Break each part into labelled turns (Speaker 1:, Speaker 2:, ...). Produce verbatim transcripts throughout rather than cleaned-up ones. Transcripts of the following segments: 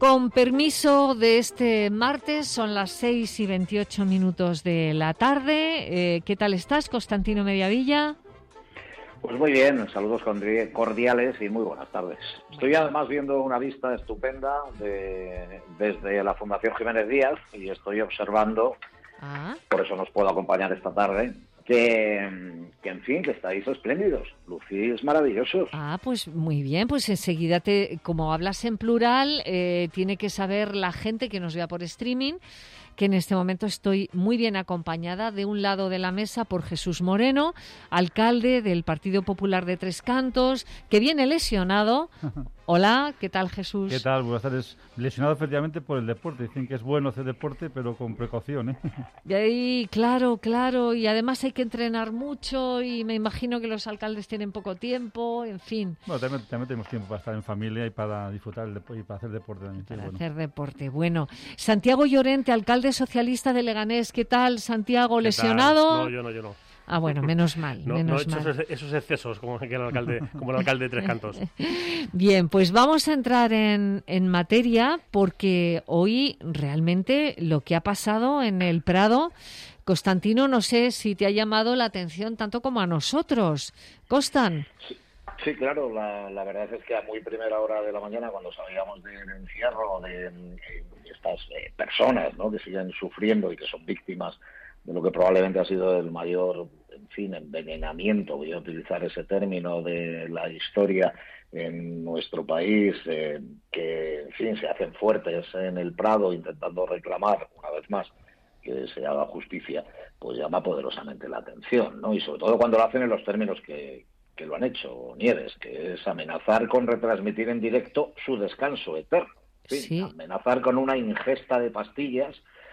Speaker 1: Con permiso de este martes, son las seis y veintiocho minutos de la tarde. Eh, ¿Qué tal estás, Constantino Mediavilla?
Speaker 2: Pues muy bien, saludos cordiales y muy buenas tardes. Estoy además viendo una vista estupenda de, desde la Fundación Jiménez Díaz y estoy observando, ah. por eso nos puedo acompañar esta tarde, que, que en fin, que estáis espléndidos, lucís maravillosos.
Speaker 1: Ah, pues muy bien, pues enseguida, te, como hablas en plural, eh, tiene que saber la gente que nos vea por streaming que en este momento estoy muy bien acompañada de un lado de la mesa por Jesús Moreno, alcalde del Partido Popular de Tres Cantos, que viene lesionado. Hola, ¿qué tal, Jesús?
Speaker 3: ¿Qué tal? Buenas tardes. Lesionado efectivamente por el deporte. Dicen que es bueno hacer deporte, pero con precaución, ¿eh?
Speaker 1: Y ahí, claro, claro. Y además hay que entrenar mucho y me imagino que los alcaldes tienen poco tiempo, en fin.
Speaker 3: Bueno, también, también tenemos tiempo para estar en familia y para disfrutar el deporte y para hacer deporte también.
Speaker 1: Para
Speaker 3: bueno.
Speaker 1: hacer deporte. Bueno, Santiago Llorente, alcalde socialista de Leganés. ¿Qué tal, Santiago? ¿Lesionado?
Speaker 4: No, yo no, yo no.
Speaker 1: Ah, bueno, menos mal.
Speaker 4: No,
Speaker 1: menos
Speaker 4: no he hecho
Speaker 1: mal.
Speaker 4: esos, esos excesos como el alcalde, como el alcalde de Tres Cantos.
Speaker 1: Bien, pues vamos a entrar en, en materia porque hoy realmente lo que ha pasado en el Prado, Constantino, no sé si te ha llamado la atención tanto como a nosotros. Constan.
Speaker 2: Sí, sí, claro, la, la verdad es que a muy primera hora de la mañana, cuando sabíamos del encierro de, de estas eh, personas, ¿no?, que siguen sufriendo y que son víctimas de lo que probablemente ha sido el mayor, en fin, envenenamiento, voy a utilizar ese término, de la historia en nuestro país, eh, que, en fin, se hacen fuertes en el Prado intentando reclamar, una vez más, que se haga justicia, pues llama poderosamente la atención, ¿no? Y sobre todo cuando lo hacen en los términos que, que lo han hecho Nieves, que es amenazar con retransmitir en directo su descanso eterno. En fin, sí. Amenazar con una ingesta de pastillas,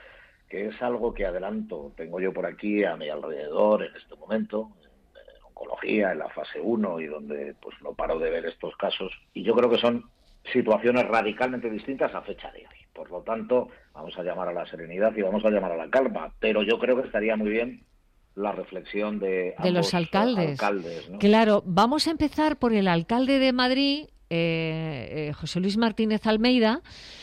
Speaker 2: que es algo que adelanto, tengo yo por aquí a mi alrededor en este momento, en oncología, en la fase uno, y donde pues no paro de ver estos casos, y yo creo que son situaciones radicalmente distintas a fecha de hoy. Por lo tanto, vamos a llamar a la serenidad y vamos a llamar a la calma, pero yo creo que estaría muy bien la reflexión de,
Speaker 1: de los alcaldes.
Speaker 2: alcaldes, ¿no?
Speaker 1: Claro, vamos a empezar por el alcalde de Madrid, eh, eh, José Luis Martínez Almeida,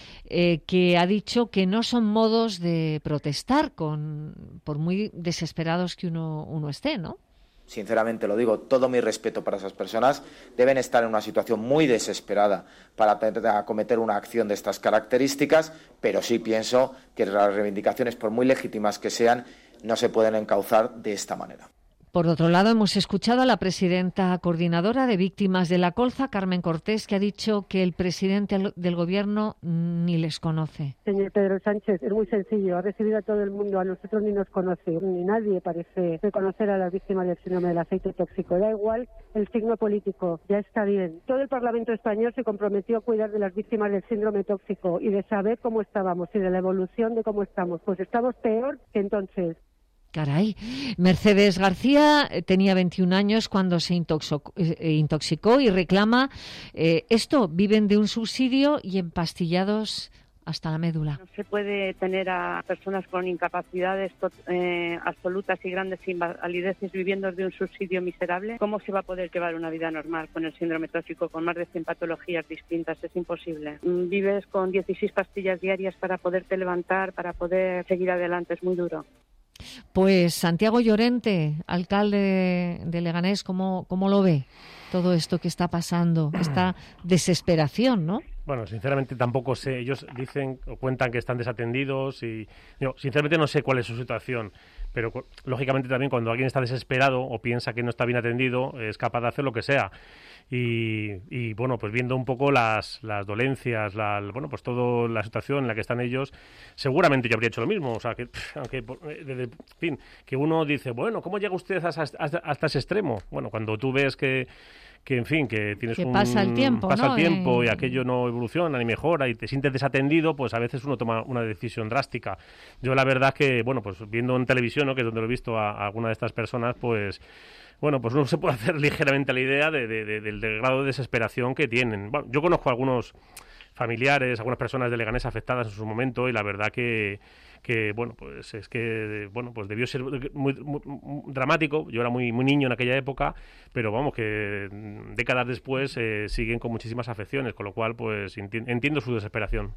Speaker 1: Eh, que ha dicho que no son modos de protestar, con por muy desesperados que uno, uno esté, ¿no?
Speaker 5: Sinceramente lo digo, todo mi respeto para esas personas. Deben estar en una situación muy desesperada para acometer una acción de estas características, pero sí pienso que las reivindicaciones, por muy legítimas que sean, no se pueden encauzar de esta manera.
Speaker 1: Por otro lado, hemos escuchado a la presidenta coordinadora de víctimas de la colza, Carmen Cortés, que ha dicho que el presidente del gobierno ni les conoce.
Speaker 6: Señor Pedro Sánchez, es muy sencillo, ha recibido a todo el mundo, a nosotros ni nos conoce, ni nadie parece reconocer a las víctimas del síndrome del aceite tóxico. Da igual el signo político, ya está bien. Todo el Parlamento español se comprometió a cuidar de las víctimas del síndrome tóxico y de saber cómo estábamos y de la evolución de cómo estamos. Pues estamos peor que entonces.
Speaker 1: Caray, Mercedes García tenía veintiún años cuando se intoxicó, eh, intoxicó y reclama eh, esto, viven de un subsidio y empastillados hasta la médula.
Speaker 7: No se puede tener a personas con incapacidades eh, absolutas y grandes invalideces viviendo de un subsidio miserable. ¿Cómo se va a poder llevar una vida normal con el síndrome tóxico, con más de cien patologías distintas? Es imposible. Vives con dieciséis pastillas diarias para poderte levantar, para poder seguir adelante, es muy duro.
Speaker 1: Pues Santiago Llorente, alcalde de Leganés, ¿cómo, cómo lo ve todo esto que está pasando? Esta desesperación, ¿no?
Speaker 4: Bueno, sinceramente tampoco sé. Ellos dicen o cuentan que están desatendidos y yo, sinceramente no sé cuál es su situación. Pero lógicamente también cuando alguien está desesperado o piensa que no está bien atendido, es capaz de hacer lo que sea. Y, y bueno, pues viendo un poco las, las dolencias, la, bueno, pues toda la situación en la que están ellos, seguramente yo habría hecho lo mismo. O sea, que aunque, desde, en fin, que uno dice, bueno, ¿cómo llega usted hasta, hasta, hasta ese extremo? Bueno, cuando tú ves que que en fin, que tienes
Speaker 1: que
Speaker 4: un...
Speaker 1: pasa el tiempo,
Speaker 4: pasa
Speaker 1: ¿no?
Speaker 4: el tiempo
Speaker 1: eh...
Speaker 4: y aquello no evoluciona ni mejora y te sientes desatendido, pues a veces uno toma una decisión drástica. Yo la verdad que, bueno, pues viendo en televisión, ¿no?, que es donde lo he visto a, a alguna de estas personas, pues... Bueno, pues uno se puede hacer ligeramente la idea de, de, de, del, del grado de desesperación que tienen. Bueno, yo conozco algunos familiares, algunas personas de Leganés afectadas en su momento, y la verdad que que bueno, pues es que bueno, pues debió ser muy, muy, muy dramático. Yo era muy muy niño en aquella época, pero vamos, que décadas después eh, siguen con muchísimas afecciones, con lo cual pues enti- entiendo su desesperación.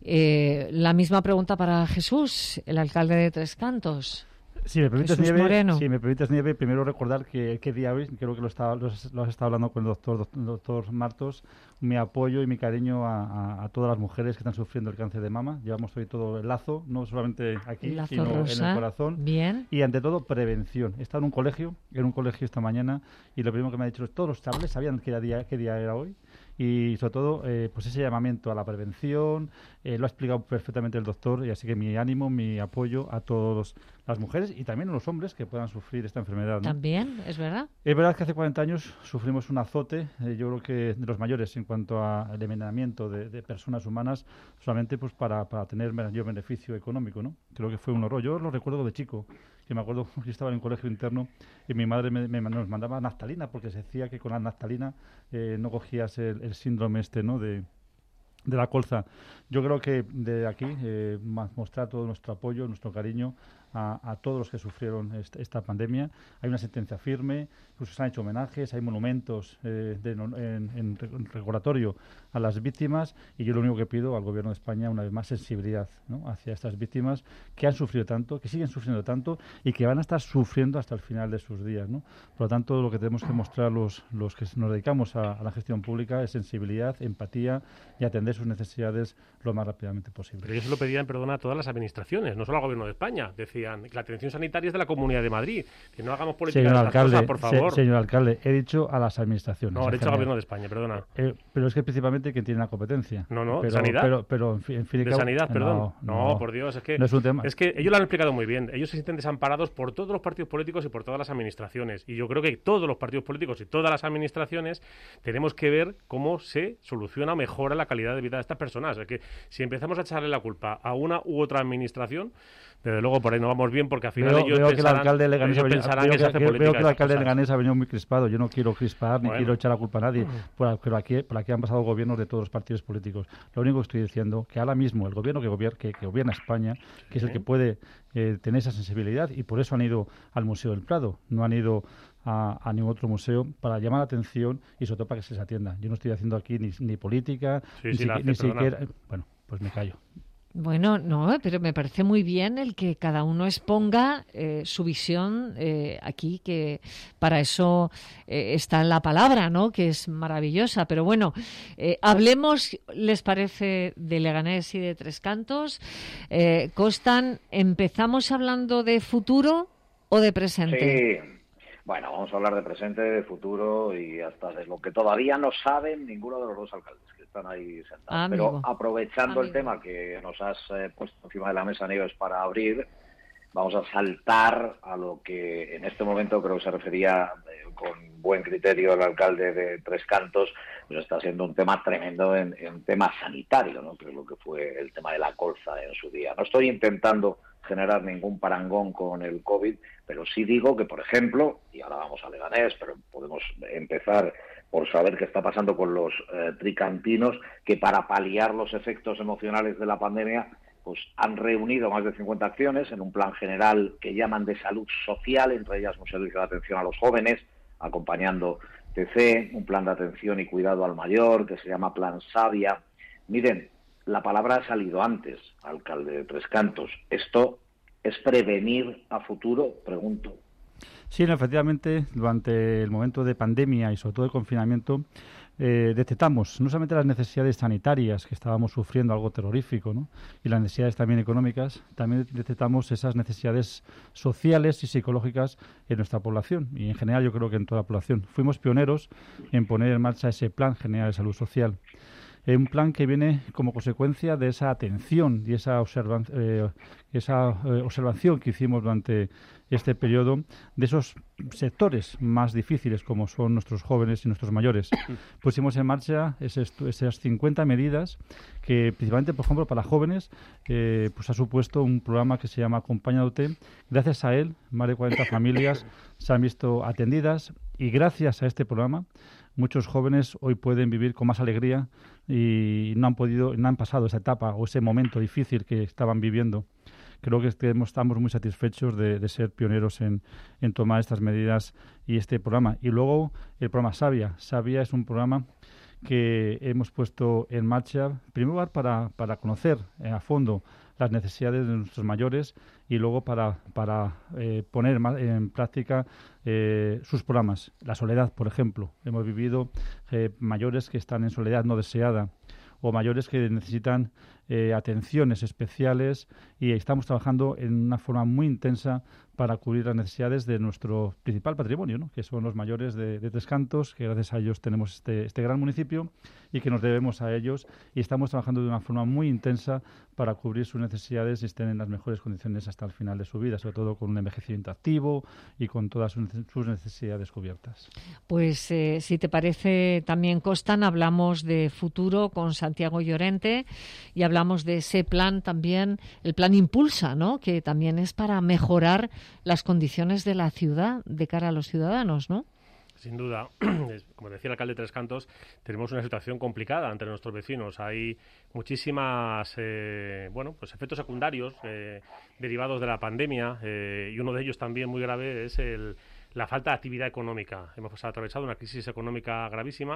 Speaker 1: Eh, la misma pregunta para Jesús, el alcalde de Tres Cantos.
Speaker 3: Si me permites,
Speaker 1: Jesús
Speaker 3: Nieve,
Speaker 1: Moreno.
Speaker 3: si me permites, Nieve, primero recordar que qué día hoy, creo que lo, está, lo, has, lo has estado hablando con el doctor, doctor Martos, mi apoyo y mi cariño a, a, a todas las mujeres que están sufriendo el cáncer de mama. Llevamos hoy todo el lazo, no solamente aquí,
Speaker 1: El lazo
Speaker 3: sino
Speaker 1: rosa.
Speaker 3: en el corazón.
Speaker 1: Bien.
Speaker 3: Y ante todo, prevención. He estado en un colegio, en un colegio esta mañana, y lo primero que me ha dicho es todos los chavales sabían qué día, qué día era hoy. Y sobre todo, eh, pues ese llamamiento a la prevención, eh, lo ha explicado perfectamente el doctor, y así que mi ánimo, mi apoyo a todas las mujeres y también a los hombres que puedan sufrir esta enfermedad, ¿no?
Speaker 1: También, es verdad.
Speaker 3: Es verdad que hace cuarenta años sufrimos un azote, eh, yo creo que de los mayores en cuanto al envenenamiento de, de personas humanas, solamente pues para, para tener mayor beneficio económico, ¿no? Creo que fue un horror. Yo lo recuerdo de chico, que me acuerdo que estaba en un colegio interno y mi madre me, me nos mandaba naftalina porque se decía que con la naftalina eh, no cogías el, el síndrome este, ¿no? de de la colza. Yo creo que de aquí eh, mostrar todo nuestro apoyo, nuestro cariño a, a todos los que sufrieron esta, esta pandemia. Hay una sentencia firme, incluso se han hecho homenajes, hay monumentos eh, de, en, en recordatorio a las víctimas, y yo lo único que pido al Gobierno de España, una vez más, sensibilidad, ¿no?, hacia estas víctimas que han sufrido tanto, que siguen sufriendo tanto y que van a estar sufriendo hasta el final de sus días, ¿no? Por lo tanto, lo que tenemos que mostrar los, los que nos dedicamos a, a la gestión pública es sensibilidad, empatía y atender sus necesidades lo más rápidamente posible.
Speaker 4: Pero ellos se lo pedían, perdona, a todas las administraciones, no solo al Gobierno de España. Decían que la atención sanitaria es de la Comunidad de Madrid, que no hagamos política
Speaker 3: señor
Speaker 4: de estas
Speaker 3: alcalde,
Speaker 4: cosas, por favor.
Speaker 3: Se, señor alcalde, he dicho a las administraciones.
Speaker 4: No, he dicho al Gobierno de España, perdona.
Speaker 3: Eh, pero es que principalmente quien tiene la competencia.
Speaker 4: No, no,
Speaker 3: pero,
Speaker 4: sanidad.
Speaker 3: Pero, pero en fin, en fin y
Speaker 4: de
Speaker 3: cabo,
Speaker 4: sanidad, perdón.
Speaker 3: No,
Speaker 4: no,
Speaker 3: no,
Speaker 4: por Dios, es que,
Speaker 3: no es un tema.
Speaker 4: es que ellos lo han explicado muy bien. Ellos se sienten desamparados por todos los partidos políticos y por todas las administraciones. Y yo creo que todos los partidos políticos y todas las administraciones tenemos que ver cómo se soluciona o mejora la calidad de vida de estas personas. Es que si empezamos a echarle la culpa a una u otra administración, desde luego por ahí no vamos bien, porque al final
Speaker 3: veo,
Speaker 4: ellos
Speaker 3: veo
Speaker 4: pensarán,
Speaker 3: que el alcalde de Leganés ha venido,
Speaker 4: pensarán
Speaker 3: veo
Speaker 4: que,
Speaker 3: que,
Speaker 4: se hace
Speaker 3: que,
Speaker 4: política
Speaker 3: veo que el
Speaker 4: de
Speaker 3: alcalde de
Speaker 4: estas
Speaker 3: Leganés ha venido muy crispado. Yo no quiero crispar ni
Speaker 4: bueno.
Speaker 3: quiero echar la culpa a nadie, por, pero aquí, por aquí han pasado gobiernos de todos los partidos políticos. Lo único que estoy diciendo que ahora mismo el gobierno que gobierna, que, que gobierna España, que es el que puede eh, tener esa sensibilidad, y por eso han ido al Museo del Prado, no han ido a, a ningún otro museo, para llamar la atención y sobre todo para que se les atienda. Yo no estoy haciendo aquí ni, ni política,
Speaker 4: sí,
Speaker 3: ni,
Speaker 4: sí,
Speaker 3: si,
Speaker 4: hace,
Speaker 3: ni siquiera... Bueno, pues me callo.
Speaker 1: Bueno, no, pero me parece muy bien el que cada uno exponga eh, su visión eh, aquí, que para eso eh, está la palabra, ¿no?, que es maravillosa. Pero bueno, eh, hablemos, ¿les parece?, de Leganés y de Tres Cantos. Eh, Costan, ¿empezamos hablando de futuro o de presente?
Speaker 2: Sí. Bueno, vamos a hablar de presente, de futuro y hasta de lo que todavía no saben ninguno de los dos alcaldes que están ahí sentados.
Speaker 1: Amigo.
Speaker 2: Pero aprovechando
Speaker 1: Amigo.
Speaker 2: el tema que nos has eh, puesto encima de la mesa, Nieves, para abrir, vamos a saltar a lo que en este momento creo que se refería eh, con buen criterio el alcalde de Tres Cantos, pues está siendo un tema tremendo en, en tema sanitario, ¿no?, que es lo que fue el tema de la colza en su día. No estoy intentando generar ningún parangón con el COVID, pero sí digo que, por ejemplo, y ahora vamos a Leganés, pero podemos empezar por saber qué está pasando con los eh, tricantinos, que para paliar los efectos emocionales de la pandemia, pues han reunido más de cincuenta acciones en un plan general que llaman de salud social, entre ellas un servicio de atención a los jóvenes, acompañando T C, un plan de atención y cuidado al mayor, que se llama Plan Savia. Miren, la palabra ha salido antes, alcalde de Tres Cantos. ¿Esto es prevenir a futuro? Pregunto.
Speaker 3: Sí, no, efectivamente, durante el momento de pandemia y sobre todo de confinamiento, eh, detectamos no solamente las necesidades sanitarias, que estábamos sufriendo algo terrorífico, ¿no?, y las necesidades también económicas, también detectamos esas necesidades sociales y psicológicas en nuestra población, y en general yo creo que en toda la población. Fuimos pioneros en poner en marcha ese Plan General de Salud Social. Eh, un plan que viene como consecuencia de esa atención y esa, observan, eh, esa eh, observación que hicimos durante este periodo de esos sectores más difíciles como son nuestros jóvenes y nuestros mayores. Pusimos en marcha esas, esas cincuenta medidas que principalmente, por ejemplo, para jóvenes eh, pues ha supuesto un programa que se llama Acompáñate. Gracias a él, más de cuarenta familias se han visto atendidas, y gracias a este programa muchos jóvenes hoy pueden vivir con más alegría y no han podido, no han pasado esa etapa o ese momento difícil que estaban viviendo. Creo que estamos muy satisfechos de, de ser pioneros en, en tomar estas medidas y este programa. Y luego el programa Savia. Savia es un programa que hemos puesto en marcha, en primer lugar, para, para conocer eh, a fondo las necesidades de nuestros mayores y luego para, para eh, poner en práctica eh, sus programas. La soledad, por ejemplo. Hemos vivido eh, mayores que están en soledad no deseada o mayores que necesitan eh, atenciones especiales y estamos trabajando en una forma muy intensa para cubrir las necesidades de nuestro principal patrimonio, ¿no? Que son los mayores de, de Tres Cantos, que gracias a ellos tenemos este, este gran municipio y que nos debemos a ellos y estamos trabajando de una forma muy intensa para cubrir sus necesidades y estén en las mejores condiciones hasta el final de su vida, sobre todo con un envejecimiento activo y con todas sus necesidades cubiertas.
Speaker 1: Pues eh, si te parece también, Costan, hablamos de futuro con Santiago Llorente y hablamos de ese plan también, el plan Impulsa, ¿no? Que también es para mejorar las condiciones de la ciudad de cara a los ciudadanos, ¿no?
Speaker 4: Sin duda, como decía el alcalde de Tres Cantos, tenemos una situación complicada entre nuestros vecinos. Hay muchísimas, eh, bueno, pues efectos secundarios eh, derivados de la pandemia eh, y uno de ellos también muy grave es el, la falta de actividad económica. Hemos atravesado una crisis económica gravísima.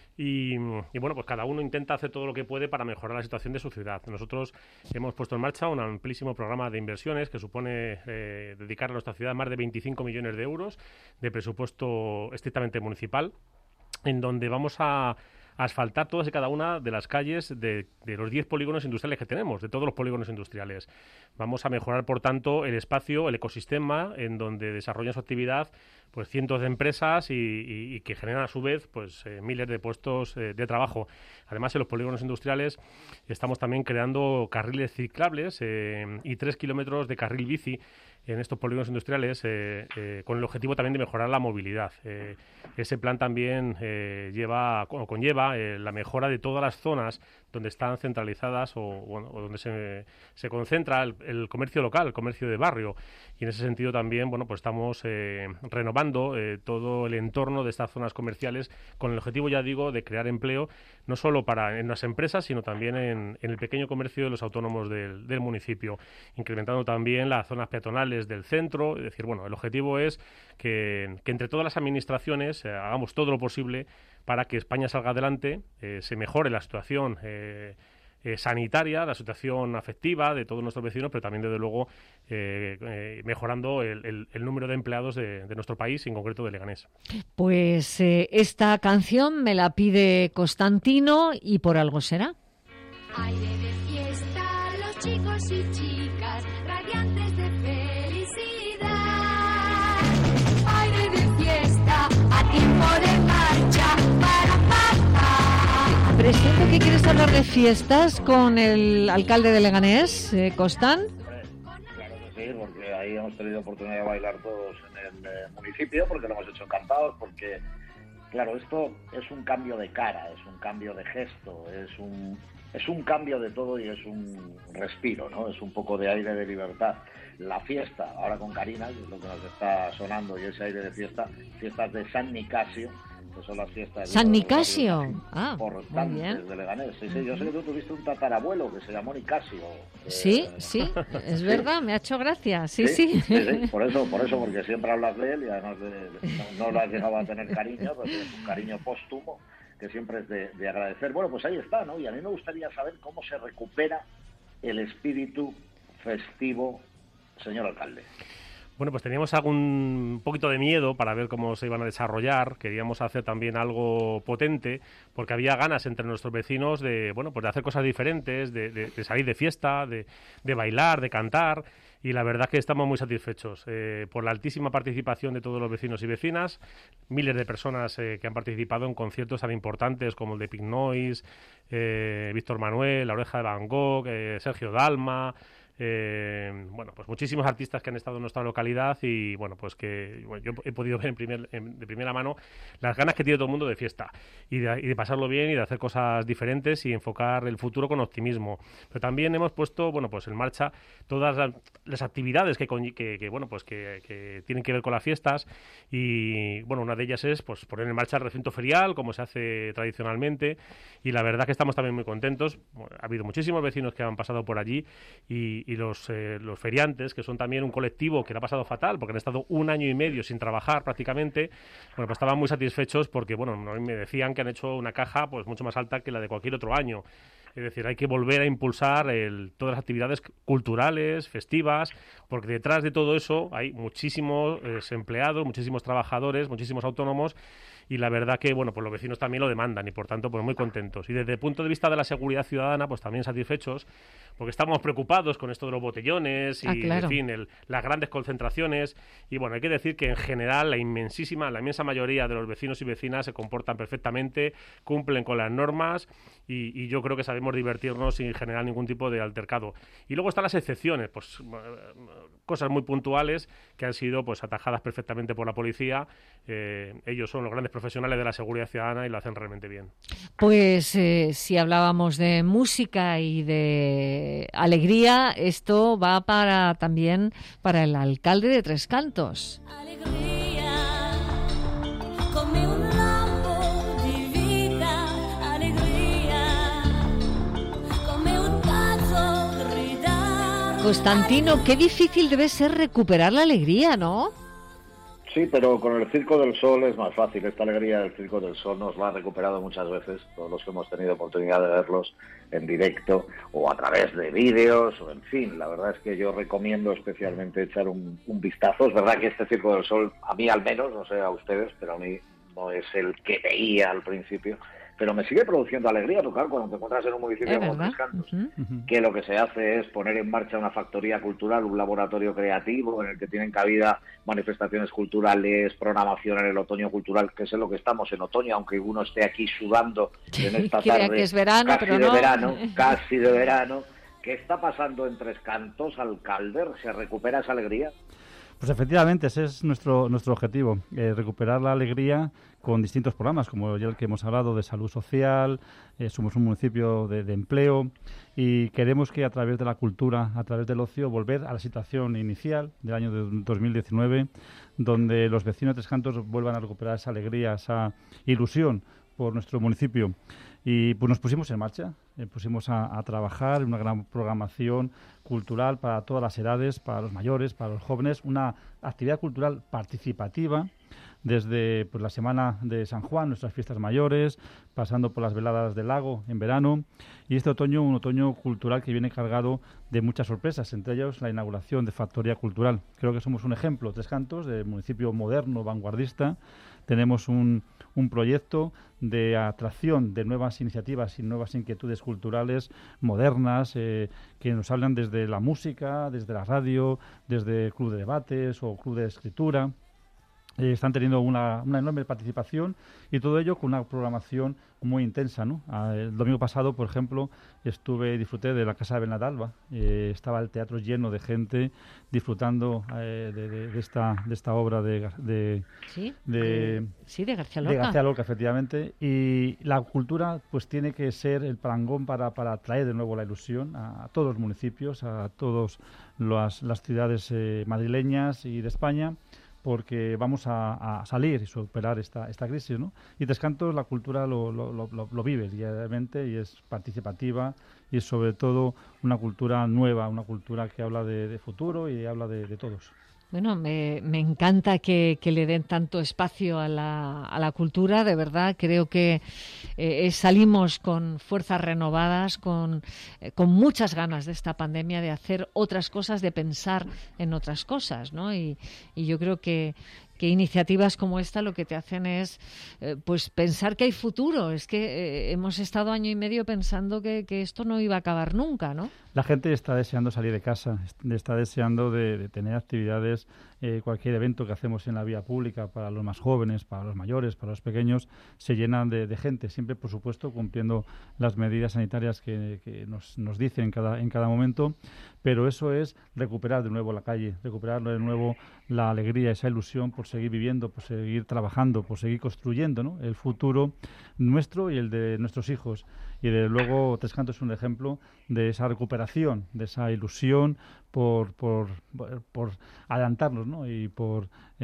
Speaker 4: Y, y bueno, pues cada uno intenta hacer todo lo que puede para mejorar la situación de su ciudad. Nosotros hemos puesto en marcha un amplísimo programa de inversiones que supone eh, dedicar a nuestra ciudad más de veinticinco millones de euros de presupuesto estrictamente municipal, en donde vamos a asfaltar todas y cada una de las calles de, de los diez polígonos industriales que tenemos, de todos los polígonos industriales. Vamos a mejorar, por tanto, el espacio, el ecosistema en donde desarrollan su actividad pues cientos de empresas y, y, y que generan a su vez pues eh, miles de puestos eh, de trabajo. Además, en los polígonos industriales estamos también creando carriles ciclables eh, y tres kilómetros de carril bici en estos polígonos industriales eh, eh, con el objetivo también de mejorar la movilidad. Eh, ese plan también eh, lleva o conlleva eh, la mejora de todas las zonas donde están centralizadas o, bueno, o donde se, se concentra el, el comercio local, el comercio de barrio. Y en ese sentido también, bueno, pues estamos eh, renovando eh, todo el entorno de estas zonas comerciales con el objetivo, ya digo, de crear empleo no solo para en las empresas, sino también en, en el pequeño comercio de los autónomos del, del municipio, incrementando también las zonas peatonales del centro. Es decir, bueno, el objetivo es que, que entre todas las administraciones eh, hagamos todo lo posible para que España salga adelante, eh, se mejore la situación eh, eh, sanitaria, la situación afectiva de todos nuestros vecinos, pero también, desde luego, eh, eh, mejorando el, el, el número de empleados de, de nuestro país, en concreto de Leganés.
Speaker 1: Pues eh, esta canción me la pide Constantino y por algo será.
Speaker 8: Aire de fiesta, los chicos y chicas, radiantes de felicidad. Aire de fiesta, a tiempo de marcha, para papá.
Speaker 1: Presiento que quieres hablar de fiestas con el alcalde de Leganés, eh, Costan.
Speaker 2: Claro que sí, porque ahí hemos tenido oportunidad de bailar todos en el eh, municipio, porque lo hemos hecho encantados, porque, claro, esto es un cambio de cara, es un cambio de gesto, es un... Es un cambio de todo y es un respiro, ¿no? Es un poco de aire de libertad. La fiesta, ahora con Karina, que es lo que nos está sonando, y ese aire de fiesta, fiestas de San Nicasio, que son las fiestas...
Speaker 1: ¿San Nicasio? Ah,
Speaker 2: importantes
Speaker 1: muy bien.
Speaker 2: de Leganés. Sí, sí, yo sé que tú tuviste un tatarabuelo que se llamó Nicasio.
Speaker 1: Sí,
Speaker 2: eh,
Speaker 1: sí, es verdad, me ha hecho gracia, sí,
Speaker 2: sí.
Speaker 1: sí.
Speaker 2: sí, sí. Por eso, por eso, porque siempre hablas de él y además de, de, no, no lo has llegado a tener cariño, pero tienes un cariño póstumo que siempre es de, de agradecer. Bueno, pues ahí está, ¿no? Y a mí me gustaría saber cómo se recupera el espíritu festivo, señor alcalde.
Speaker 4: Bueno, pues teníamos algún poquito de miedo para ver cómo se iban a desarrollar. Queríamos hacer también algo potente, porque había ganas entre nuestros vecinos de, bueno, pues de hacer cosas diferentes, de, de, de salir de fiesta, de, de bailar, de cantar. Y la verdad que estamos muy satisfechos eh, por la altísima participación de todos los vecinos y vecinas, miles de personas eh, que han participado en conciertos tan importantes como el de Pink Noise, eh, Víctor Manuel, La Oreja de Van Gogh, eh, Sergio Dalma, Eh, bueno, pues muchísimos artistas que han estado en nuestra localidad y bueno, pues que bueno, yo he podido ver en primer, en, de primera mano las ganas que tiene todo el mundo de fiesta y de, y de pasarlo bien y de hacer cosas diferentes y enfocar el futuro con optimismo. Pero también hemos puesto, bueno, pues en marcha todas las, las actividades que, que, que bueno, pues que, que tienen que ver con las fiestas y bueno, una de ellas es pues poner en marcha el recinto ferial como se hace tradicionalmente y la verdad que estamos también muy contentos. Bueno, ha habido muchísimos vecinos que han pasado por allí y y los, eh, los feriantes, que son también un colectivo que le ha pasado fatal, porque han estado un año y medio sin trabajar prácticamente, bueno, pues estaban muy satisfechos porque, bueno, me decían que han hecho una caja pues mucho más alta que la de cualquier otro año. Es decir, hay que volver a impulsar el, todas las actividades culturales, festivas, porque detrás de todo eso hay muchísimos eh, empleados, muchísimos trabajadores, muchísimos autónomos, y la verdad que, bueno, pues los vecinos también lo demandan y, por tanto, pues muy contentos. Y desde el punto de vista de la seguridad ciudadana, pues también satisfechos, porque estamos preocupados con esto de los botellones y,
Speaker 1: ah, claro.
Speaker 4: en fin, el, las grandes concentraciones. Y, bueno, hay que decir que, en general, la inmensísima, la inmensa mayoría de los vecinos y vecinas se comportan perfectamente, cumplen con las normas y, y yo creo que sabemos divertirnos sin generar ningún tipo de altercado. Y luego están las excepciones, pues cosas muy puntuales que han sido pues atajadas perfectamente por la policía. Eh, ellos son los grandes profesionales de la seguridad ciudadana y lo hacen realmente bien.
Speaker 1: Pues eh, si hablábamos de música y de alegría, esto va para también para el alcalde de Tres Cantos.
Speaker 8: Alegría, come un lampo di vita, alegría, come un pazzo gridar.
Speaker 1: Constantino, qué difícil debe ser recuperar la alegría, ¿no?
Speaker 2: Sí, pero con el Circo del Sol es más fácil. Esta alegría del Circo del Sol nos la ha recuperado muchas veces, todos los que hemos tenido oportunidad de verlos en directo o a través de vídeos, o en fin. La verdad es que yo recomiendo especialmente echar un, un vistazo. Es verdad que este Circo del Sol, a mí al menos, no sé a ustedes, pero a mí no es el que veía al principio, pero me sigue produciendo alegría tocar cuando te encuentras en un municipio como Tres Cantos, uh-huh. uh-huh. que lo que se hace es poner en marcha una factoría cultural, un laboratorio creativo en el que tienen cabida manifestaciones culturales, programación en el otoño cultural, que es en lo que estamos en otoño, aunque uno esté aquí sudando en esta tarde
Speaker 1: que es verano,
Speaker 2: casi
Speaker 1: pero
Speaker 2: de
Speaker 1: no.
Speaker 2: verano, casi de verano. ¿Qué está pasando en Tres Cantos, alcalde? ¿Se recupera esa alegría?
Speaker 3: Pues efectivamente, ese es nuestro nuestro objetivo, eh, recuperar la alegría con distintos programas, como ya el que hemos hablado de salud social, eh, somos un municipio de, de empleo y queremos que a través de la cultura, a través del ocio, volver a la situación inicial del año de dos mil diecinueve, donde los vecinos de Tres Cantos vuelvan a recuperar esa alegría, esa ilusión por nuestro municipio. Y pues nos pusimos en marcha, eh, pusimos a, a trabajar en una gran programación cultural para todas las edades, para los mayores, para los jóvenes, una actividad cultural participativa desde pues, la Semana de San Juan, nuestras fiestas mayores, pasando por las veladas del lago en verano, y este otoño un otoño cultural que viene cargado de muchas sorpresas, entre ellos la inauguración de Factoría Cultural. Creo que somos un ejemplo, Tres Cantos, de municipio moderno, vanguardista. Tenemos un, un proyecto de atracción de nuevas iniciativas y nuevas inquietudes culturales modernas eh, que nos hablan desde la música, desde la radio, desde el club de debates o club de escritura. Eh, están teniendo una, una enorme participación y todo ello con una programación muy intensa, ¿no? Ah, el domingo pasado, por ejemplo, estuve disfruté de la Casa de Benadalba. Eh, estaba el teatro lleno de gente disfrutando eh, de, de, de esta de esta obra de de,
Speaker 1: ¿Sí?
Speaker 3: de,
Speaker 1: sí, de García Lorca.
Speaker 3: De García Lorca, efectivamente. Y la cultura pues tiene que ser el parangón para, para traer de nuevo la ilusión a, a todos los municipios, a todas las, las ciudades eh, madrileñas y de España, porque vamos a, a salir y superar esta esta crisis, ¿no? Y Tres Cantos la cultura lo, lo, lo, lo vive diariamente y es participativa y es sobre todo una cultura nueva, una cultura que habla de, de futuro y habla de, de todos.
Speaker 1: Bueno, me, me encanta que, que le den tanto espacio a la, a la cultura, de verdad. Creo que eh, salimos con fuerzas renovadas, con, eh, con muchas ganas de esta pandemia de hacer otras cosas, de pensar en otras cosas, ¿no? Y, y yo creo que que iniciativas como esta lo que te hacen es eh, pues pensar que hay futuro. Es que eh, hemos estado año y medio pensando que, que esto no iba a acabar nunca, ¿no?
Speaker 3: La gente está deseando salir de casa, está deseando de, de tener actividades, eh, cualquier evento que hacemos en la vía pública para los más jóvenes, para los mayores, para los pequeños, se llenan de, de gente, siempre por supuesto cumpliendo las medidas sanitarias que, que nos, nos dicen en cada, en cada momento, pero eso es recuperar de nuevo la calle, recuperar de nuevo la alegría, esa ilusión por seguir viviendo, por seguir trabajando, por seguir construyendo, ¿no?, el futuro nuestro y el de nuestros hijos. Y desde luego Tres Cantos es un ejemplo de esa recuperación, de esa ilusión por, por, por adelantarnos, ¿no?, y por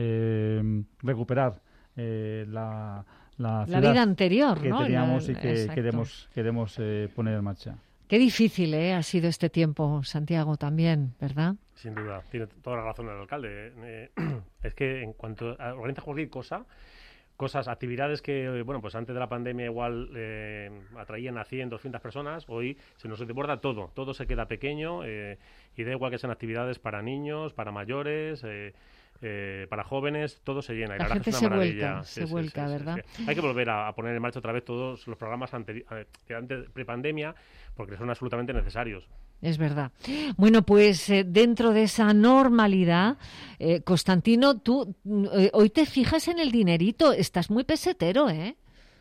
Speaker 3: eh, recuperar eh, la, la,
Speaker 1: la vida anterior,
Speaker 3: que
Speaker 1: ¿no?
Speaker 3: teníamos
Speaker 1: la,
Speaker 3: y que
Speaker 1: exacto.
Speaker 3: queremos, queremos eh, poner en marcha.
Speaker 1: Qué difícil ¿eh? ha sido este tiempo, Santiago, también, ¿verdad?
Speaker 4: Sin duda, tiene toda la razón el alcalde. Eh, es que en cuanto a organizar cualquier cosa, cosas, actividades que, bueno, pues antes de la pandemia igual eh, atraían a cien, doscientas personas, hoy se nos desborda todo, todo se queda pequeño eh, y da igual que sean actividades para niños, para mayores, eh, eh, para jóvenes, todo se llena. Y
Speaker 1: la
Speaker 4: la
Speaker 1: gente
Speaker 4: verdad es
Speaker 1: se
Speaker 4: una maravilla.
Speaker 1: vuelca,
Speaker 4: sí,
Speaker 1: se
Speaker 4: sí,
Speaker 1: vuelca,
Speaker 4: sí,
Speaker 1: ¿verdad?
Speaker 4: Sí, sí. Hay que volver a, a poner en marcha otra vez todos los programas anteri- de antes pre-pandemia porque son absolutamente necesarios.
Speaker 1: Es verdad. Bueno, pues eh, dentro de esa normalidad, eh, Constantino, tú eh, hoy te fijas en el dinerito, estás muy pesetero, ¿eh?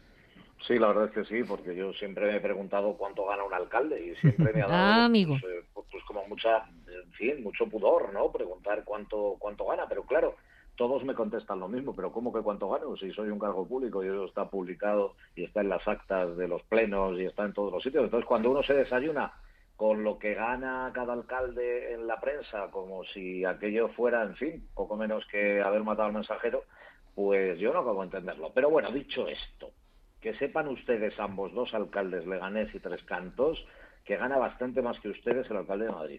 Speaker 2: Sí, la verdad es que sí, porque yo siempre me he preguntado cuánto gana un alcalde y siempre me ha dado
Speaker 1: ah, amigo.
Speaker 2: Pues, eh, pues como mucha, en fin, mucho pudor, ¿no? Preguntar cuánto cuánto gana, pero claro, todos me contestan lo mismo, pero ¿cómo que cuánto gano? Si soy un cargo público y eso está publicado y está en las actas de los plenos y está en todos los sitios. Entonces, cuando uno se desayuna con lo que gana cada alcalde en la prensa, como si aquello fuera, en fin, poco menos que haber matado al mensajero, pues yo no acabo de entenderlo. Pero bueno, dicho esto, que sepan ustedes, ambos dos alcaldes, Leganés y Tres Cantos, que gana bastante más que ustedes el alcalde de Madrid,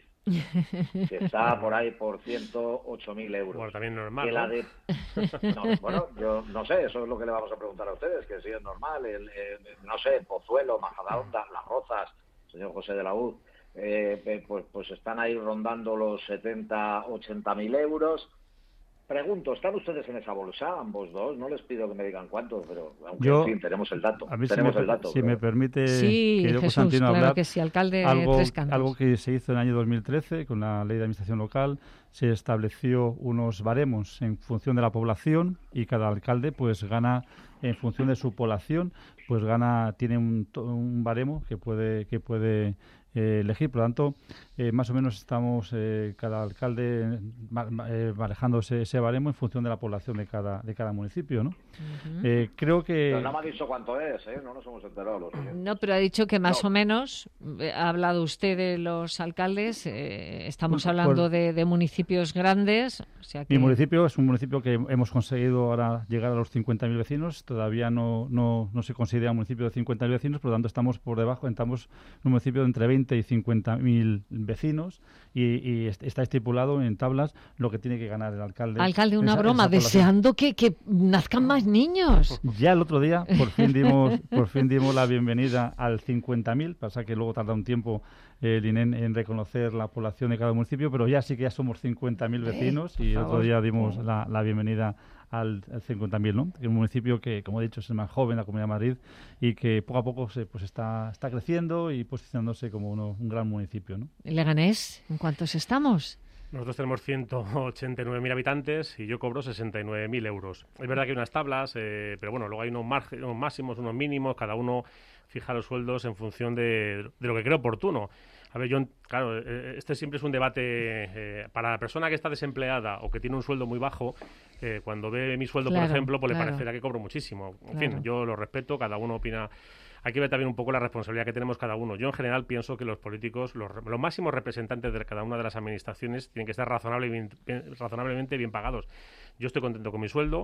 Speaker 2: que está por ahí por ciento ocho mil euros.
Speaker 4: Bueno, también normal,
Speaker 2: que la
Speaker 4: ¿no?
Speaker 2: de... no, bueno, yo no sé, eso es lo que le vamos a preguntar a ustedes, que si es normal, el, eh, no sé, Pozuelo, Majadahonda, Las Rozas, señor José de la U, eh, pues, pues están ahí rondando los setenta, ochenta mil euros. Pregunto, ¿están ustedes en esa bolsa, ambos dos? No les pido que me digan cuántos, pero aunque
Speaker 3: Yo,
Speaker 2: en fin, tenemos el dato.
Speaker 3: A mí
Speaker 2: tenemos
Speaker 3: si me,
Speaker 2: el dato.
Speaker 3: si
Speaker 2: pero...
Speaker 3: me permite,
Speaker 1: sí,
Speaker 3: querido
Speaker 1: Jesús,
Speaker 3: Constantino,
Speaker 1: claro
Speaker 3: hablar,
Speaker 1: que sí, alcalde de
Speaker 3: algo,
Speaker 1: Tres Cantos.
Speaker 3: algo que se hizo en el año dos mil trece con la Ley de Administración Local, se estableció unos baremos en función de la población y cada alcalde pues gana en función de su población, pues gana tiene un, un baremo que puede que puede eh, elegir. Por lo tanto, eh, más o menos estamos eh, cada alcalde ma, eh, manejando ese, ese baremo en función de la población de cada de cada municipio, ¿no? Uh-huh. eh, creo que
Speaker 2: pero no me ha dicho cuánto es, ¿eh? No nos hemos enterado los oyentes.
Speaker 1: No, pero ha dicho que más
Speaker 2: no.
Speaker 1: o menos, eh, ha hablado usted de los alcaldes, eh, estamos pues, hablando pues, de, de municipios grandes. O sea que...
Speaker 3: Mi municipio es un municipio que hemos conseguido ahora llegar a los cincuenta mil vecinos, todavía no, no, no se considera un municipio de cincuenta mil vecinos, por lo tanto estamos por debajo, estamos en un municipio de entre veinte y cincuenta mil vecinos y, y está estipulado en tablas lo que tiene que ganar el alcalde.
Speaker 1: Alcalde, una
Speaker 3: esa,
Speaker 1: broma,
Speaker 3: esa
Speaker 1: deseando que, que nazcan más niños.
Speaker 3: Ya el otro día por fin dimos por fin dimos la bienvenida al cincuenta mil, pasa que luego tarda un tiempo eh, el I N E M en reconocer la población de cada municipio, pero ya sí que ya somos cincuenta mil vecinos y el otro día dimos la, la bienvenida al, al cincuenta mil, ¿no? Que es un municipio que, como he dicho, es el más joven de la Comunidad de Madrid y que poco a poco se, pues está, está creciendo y posicionándose como uno, un gran municipio, ¿no?
Speaker 1: Leganés, ¿en cuántos estamos?
Speaker 4: Nosotros tenemos ciento ochenta y nueve mil habitantes y yo cobro sesenta y nueve mil euros. Es verdad que hay unas tablas, eh, pero bueno, luego hay unos, margen, unos máximos, unos mínimos, cada uno fija los sueldos en función de, de lo que cree oportuno. A ver, yo, claro, este siempre es un debate eh, para la persona que está desempleada o que tiene un sueldo muy bajo. Eh, cuando ve mi sueldo,
Speaker 1: claro,
Speaker 4: por ejemplo, pues
Speaker 1: claro.
Speaker 4: le parecerá que cobro muchísimo. En
Speaker 1: claro.
Speaker 4: fin, yo lo respeto, cada uno opina. Hay que ver también un poco la responsabilidad que tenemos cada uno. Yo, en general, pienso que los políticos, los, los máximos representantes de cada una de las administraciones, tienen que estar razonable, bien, razonablemente bien pagados. Yo estoy contento con mi sueldo.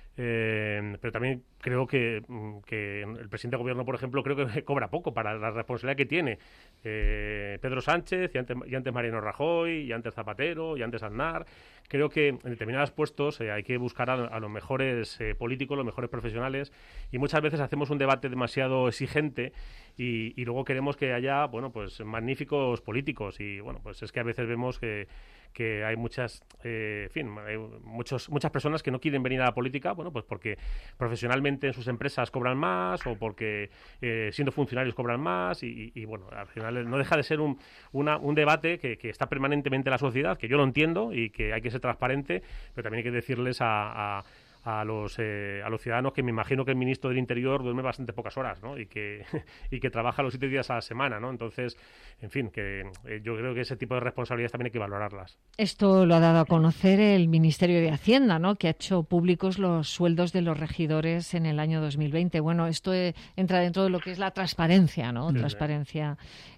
Speaker 4: Eh, pero también creo que, que el presidente de gobierno, por ejemplo, creo que cobra poco para la responsabilidad que tiene eh, Pedro Sánchez, y antes, y antes Mariano Rajoy, y antes Zapatero, y antes Aznar. Creo que en determinados puestos eh, hay que buscar a, a los mejores eh, políticos, los mejores profesionales, y muchas veces hacemos un debate demasiado exigente y, y luego queremos que haya, bueno, pues magníficos políticos, y bueno, pues es que a veces vemos que que hay muchas, eh, en fin, hay muchos, muchas personas que no quieren venir a la política, bueno, pues porque profesionalmente en sus empresas cobran más o porque eh, siendo funcionarios cobran más y, y, y, bueno, al final no deja de ser un, una, un debate que, que está permanentemente en la sociedad, que yo lo entiendo y que hay que ser transparente, pero también hay que decirles a... a a los eh, a los ciudadanos que me imagino que el ministro del Interior duerme bastante pocas horas, ¿no? Y que y que trabaja los siete días a la semana, ¿no? Entonces, en fin, que eh, yo creo que ese tipo de responsabilidades también hay que valorarlas.
Speaker 1: Esto lo ha dado a conocer el Ministerio de Hacienda, ¿no? Que ha hecho públicos los sueldos de los regidores en el año dos mil veinte. Bueno, esto eh, entra dentro de lo que es la transparencia, ¿no? Sí, transparencia,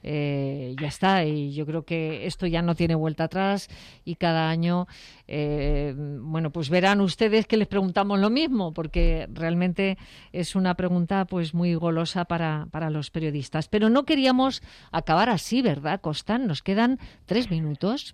Speaker 1: eh, ya está. Y yo creo que esto ya no tiene vuelta atrás y cada año, eh, bueno, pues verán ustedes que les preguntamos lo mismo, porque realmente es una pregunta pues muy golosa para, para los periodistas. Pero no queríamos acabar así, ¿verdad, Costan? Nos quedan tres minutos.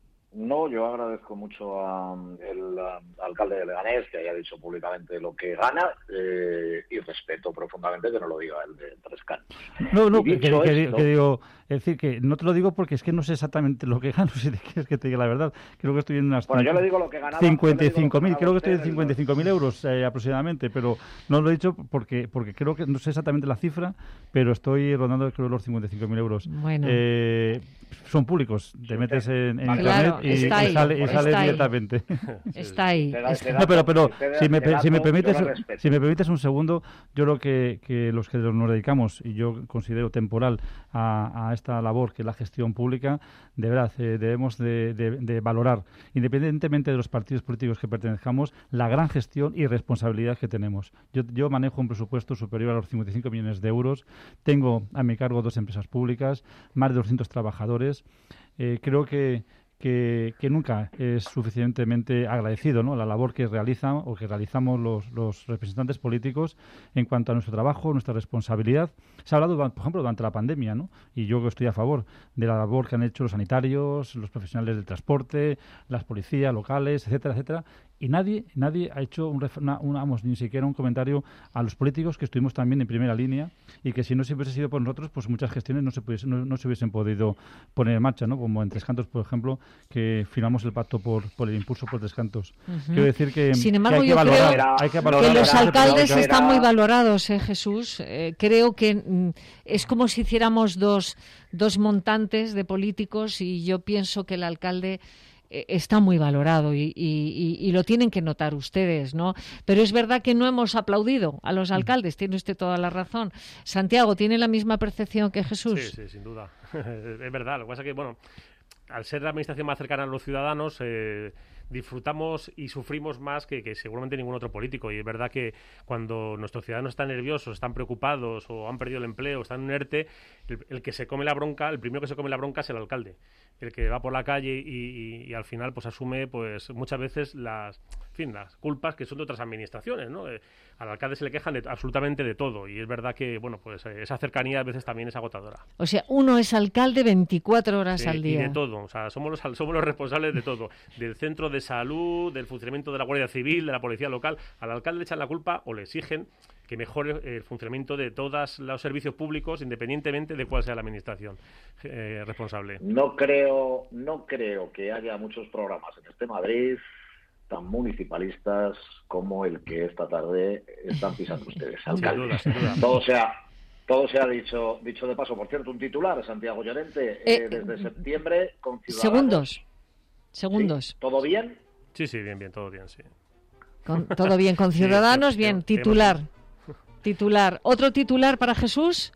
Speaker 2: No, yo agradezco mucho al alcalde de Leganés que haya dicho públicamente lo que gana eh, y respeto profundamente que no lo diga el de Tres Cantos.
Speaker 3: No, no, que, que, que, que digo, es decir, que no te lo digo porque es que no sé exactamente lo que gano, si te quieres que te diga la verdad. Creo que estoy en unas
Speaker 2: bueno, yo le digo lo que ganaba,
Speaker 3: cincuenta y cinco mil, creo que estoy en cincuenta y cinco mil euros eh, aproximadamente, pero no lo he dicho porque porque creo que no sé exactamente la cifra, pero estoy rondando creo los cincuenta y cinco mil euros.
Speaker 1: Bueno.
Speaker 3: Eh, son públicos, te metes en, en
Speaker 1: claro,
Speaker 3: internet y, y sale, y sale directamente.
Speaker 1: Está ahí.
Speaker 3: No, pero, pero si, me, si, me permites, si me permites un segundo, yo creo que, que los que nos dedicamos, y yo considero temporal, a, a esta labor que es la gestión pública, de verdad eh, debemos de, de, de valorar, independientemente de los partidos políticos que pertenezcamos, la gran gestión y responsabilidad que tenemos. Yo, yo manejo un presupuesto superior a los cincuenta y cinco millones de euros, tengo a mi cargo dos empresas públicas, más de doscientos trabajadores. Eh, creo que, que, que nunca es suficientemente agradecido, ¿no?, la labor que realizan o que realizamos los, los representantes políticos en cuanto a nuestro trabajo, nuestra responsabilidad. Se ha hablado, por ejemplo, durante la pandemia, ¿no?, y yo estoy a favor de la labor que han hecho los sanitarios, los profesionales del transporte, las policías locales, etcétera, etcétera. Y nadie nadie ha hecho un, una, una, vamos, ni siquiera un comentario a los políticos que estuvimos también en primera línea y que si no se hubiese sido por nosotros, pues muchas gestiones no se, pudiese, no, no se hubiesen podido poner en marcha, ¿no? Como en Tres Cantos, por ejemplo, que firmamos el pacto por, por el impulso por Tres Cantos. Uh-huh. Quiero decir que,
Speaker 1: Sin embargo,
Speaker 3: que hay,
Speaker 1: yo
Speaker 3: que valorar,
Speaker 1: creo
Speaker 3: hay que valorar
Speaker 1: que los alcaldes
Speaker 2: era...
Speaker 1: están muy valorados, ¿eh, Jesús? Eh, creo que mm, es como si hiciéramos dos, dos montantes de políticos y yo pienso que el alcalde está muy valorado y, y, y lo tienen que notar ustedes, ¿no? Pero es verdad que no hemos aplaudido a los alcaldes, tiene usted toda la razón. Santiago, ¿tiene la misma percepción que Jesús?
Speaker 4: Sí, sí, sin duda. Es verdad, lo que pasa es que, bueno, al ser la administración más cercana a los ciudadanos, eh, disfrutamos y sufrimos más que, que seguramente ningún otro político. Y es verdad que cuando nuestros ciudadanos están nerviosos, están preocupados o han perdido el empleo, están en un ERTE, el, el que se come la bronca, el primero que se come la bronca es el alcalde, el que va por la calle y, y, y al final pues asume pues muchas veces las, en fin, las culpas que son de otras administraciones, ¿no? Eh, al alcalde se le quejan de, absolutamente de todo y es verdad que bueno pues eh, esa cercanía a veces también es agotadora.
Speaker 1: O sea, uno es alcalde veinticuatro horas
Speaker 4: sí,
Speaker 1: al día.
Speaker 4: Y de todo, o sea, somos los, somos los responsables de todo, del centro de salud, del funcionamiento de la Guardia Civil, de la Policía Local. Al alcalde le echan la culpa o le exigen que mejore el funcionamiento de todos los servicios públicos independientemente de cuál sea la administración eh, responsable.
Speaker 2: No creo, no creo que haya muchos programas en este Madrid tan municipalistas como el que esta tarde están pisando ustedes, alcalde.
Speaker 4: Sin duda, sin duda.
Speaker 2: Todo sea, todo se ha dicho, dicho de paso. Por cierto, un titular, Santiago Llorente, eh, eh, desde septiembre con Ciudadanos.
Speaker 1: Segundos, segundos.
Speaker 2: ¿Sí? ¿Todo bien?
Speaker 4: Sí, sí, bien, bien, todo bien, sí.
Speaker 1: Con, todo bien con Ciudadanos, sí, bien, titular. Titular. ¿Otro titular para Jesús?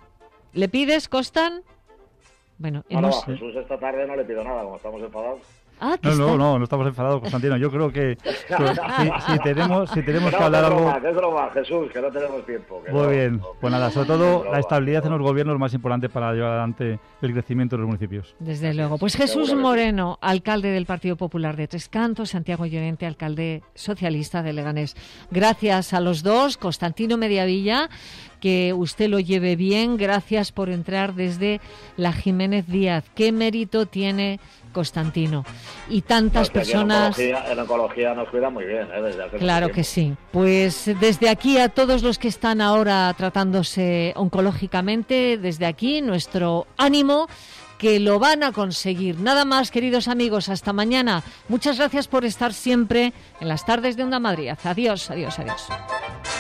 Speaker 1: ¿Le pides, Costan? Bueno,
Speaker 2: no,
Speaker 1: hemos...
Speaker 2: no, a Jesús esta tarde no le pido nada, como estamos enfadados.
Speaker 1: Ah, que
Speaker 3: no,
Speaker 1: está...
Speaker 3: no, no, no estamos enfadados, Constantino. Yo creo que si, si tenemos, si tenemos
Speaker 2: no,
Speaker 3: que hablar
Speaker 2: es
Speaker 3: algo...
Speaker 2: broma, que es broma, Jesús, que no tenemos tiempo. Que
Speaker 3: Muy
Speaker 2: no,
Speaker 3: bien,
Speaker 2: no,
Speaker 3: pues nada, sobre
Speaker 2: no,
Speaker 3: todo
Speaker 2: no,
Speaker 3: la estabilidad
Speaker 2: no.
Speaker 3: en los gobiernos es más importante para llevar adelante el crecimiento de los municipios.
Speaker 1: Desde luego. Pues Jesús
Speaker 2: Seguro que sí.
Speaker 1: Moreno, alcalde del Partido Popular de Tres Cantos, Santiago Llorente, alcalde socialista de Leganés. Gracias a los dos, Constantino Mediavilla, que usted lo lleve bien. Gracias por entrar desde la Jiménez Díaz. ¿Qué mérito tiene Constantino? Y tantas
Speaker 2: No, es que
Speaker 1: personas...
Speaker 2: En oncología, en oncología nos cuida muy bien, ¿eh? Desde hace
Speaker 1: Claro
Speaker 2: mucho
Speaker 1: que
Speaker 2: tiempo.
Speaker 1: sí. Pues desde aquí a todos los que están ahora tratándose oncológicamente, desde aquí nuestro ánimo, que lo van a conseguir. Nada más, queridos amigos, hasta mañana. Muchas gracias por estar siempre en las tardes de Onda Madrid. Adiós, adiós, adiós.